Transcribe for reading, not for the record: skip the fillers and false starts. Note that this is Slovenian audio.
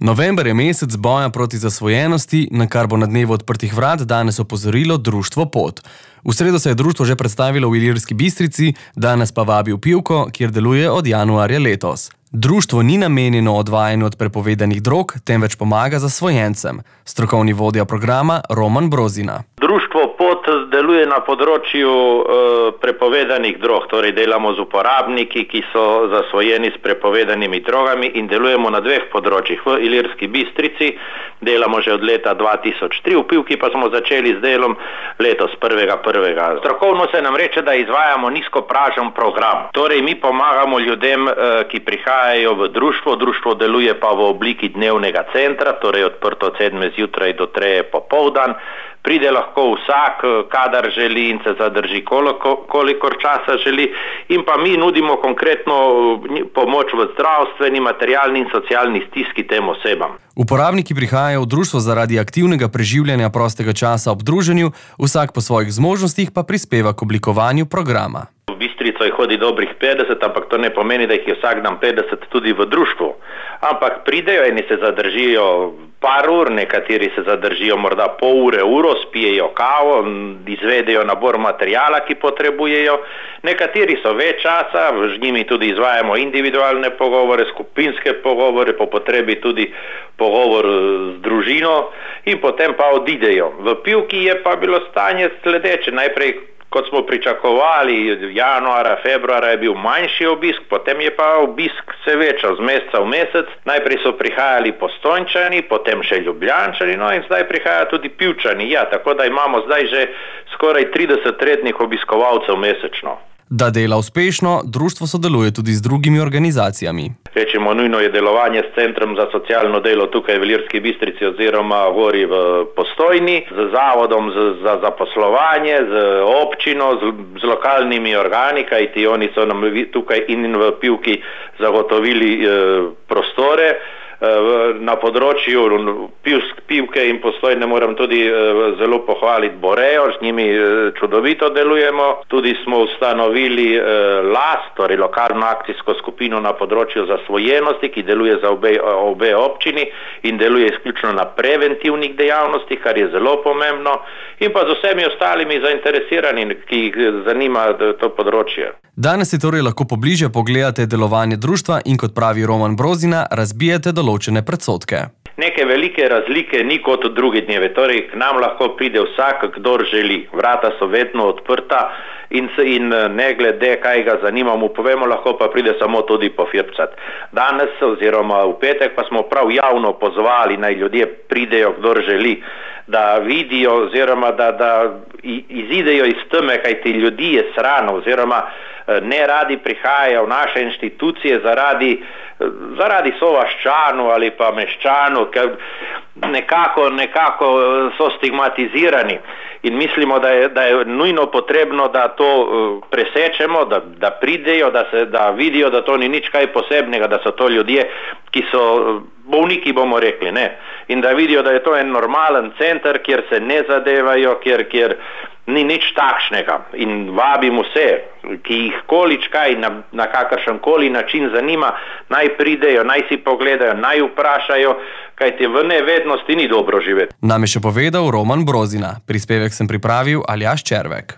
November je mesec boja proti zasvojenosti, na kar bo na dnevu odprtih vrat danes opozorilo Društvo Pot. V sredo se je društvo že predstavilo v Ilirski Bistrici, danes pa vabi v Pivko, kjer deluje od januarja letos. Društvo ni namenjeno odvajanju od prepovedanih drog, temveč pomaga zasvojencem. Strokovni vodja programa Roman Brozina. Društvo Pot deluje na področju prepovedanih drog, torej delamo z uporabniki, ki so zasvojeni s prepovedanimi drogami in delujemo na dveh področjih. V Ilirski Bistrici delamo že od leta 2003, v Pivki pa smo začeli z delom letos 1.1. Strokovno se nam reče, da izvajamo nizkopražen program. Torej mi pomagamo ljudem, ki prihajajo v društvo. Društvo deluje pa v obliki dnevnega centra, torej odprto od 7 zjutraj do 3 popoldan. Pride lahko vsak, kadar želi in se zadrži kolikor časa želi, in pa mi nudimo konkretno pomoč v zdravstveni, materialni in socialni stiski tem osebam. Uporabniki prihajajo v društvo zaradi aktivnega preživljanja prostega časa ob druženju, vsak po svojih zmožnostih pa prispeva k oblikovanju programa. V Bistrico jih hodi dobrih 50, ampak to ne pomeni, da jih je vsak dan 50 tudi v društvu. Ampak pridejo, eni se zadržijo par ur, nekateri se zadržijo morda pol ure, uro, spijejo kavo, izvedejo nabor materijala, ki potrebujejo. Nekateri so več časa, z njimi tudi izvajamo individualne pogovore, skupinske pogovore, po potrebi tudi pogovor z družino in potem pa odidejo. V Pivki je pa bilo stanje sledeče. Najprej, kot smo pričakovali, januara, februara je bil manjši obisk, potem je pa obisk se večal z meseca v mesec. Najprej so prihajali Postojnčani, potem še Ljubljančani, no in zdaj prihajajo tudi Pivčani. Ja, tako da imamo zdaj že skoraj 30 rednih obiskovalcev mesečno. Da dela uspešno, društvo sodeluje tudi z drugimi organizacijami. Rečemo, nujno je delovanje s Centrom za socialno delo tukaj v Ilirski Bistrici oziroma gori v Postojni, z Zavodom za zaposlovanje, z občino, z lokalnimi organi, kajti oni so nam tukaj in v Pivki zagotovili prostore. Na področju Pivke in Postojne moram tudi zelo pohvaliti Borejo, z njimi čudovito delujemo. Tudi smo ustanovili LAS, torej lokalno akcijsko skupino na področju zasvojenosti, ki deluje za obe občini in deluje izključno na preventivnih dejavnostih, kar je zelo pomembno, in pa z vsemi ostalimi zainteresiranimi, ki jih zanima to področje. Danes si torej lahko pobliže pogledate delovanje društva in, kot pravi Roman Brozina, razbijete določene predsodke. Neke velike razlike ni kot v drugi dneve, torej k nam lahko pride vsak, kdor želi. Vrata so vedno odprta in ne glede, kaj ga zanima, mu povemo, lahko pa pride samo tudi pofircat. Danes oziroma v petek pa smo prav javno pozvali, naj ljudje pridejo, kdor želi, da vidijo oziroma da izidejo iz teme, kaj ti ljudi je srano oziroma ne radi prihajajo v naše institucije zaradi sovaščanov ali pa meščanov, ker nekako so stigmatizirani in mislimo, da je nujno potrebno, da to presečemo, da pridejo, da vidijo, da to ni nič kaj posebnega, da so to ljudje, ki so bolniki, bomo rekli, ne. In da vidijo, da je to en normalen center, kjer se ne zadevajo, kjer ni nič takšnega. In vabim vse, ki jih količkaj na kakršenkoli način zanima, naj pridejo, naj si pogledajo, naj vprašajo, kajti v nevednosti ni dobro živeti. Nam je še povedal Roman Brozina. Prispevek sem pripravil Aljaž Červek.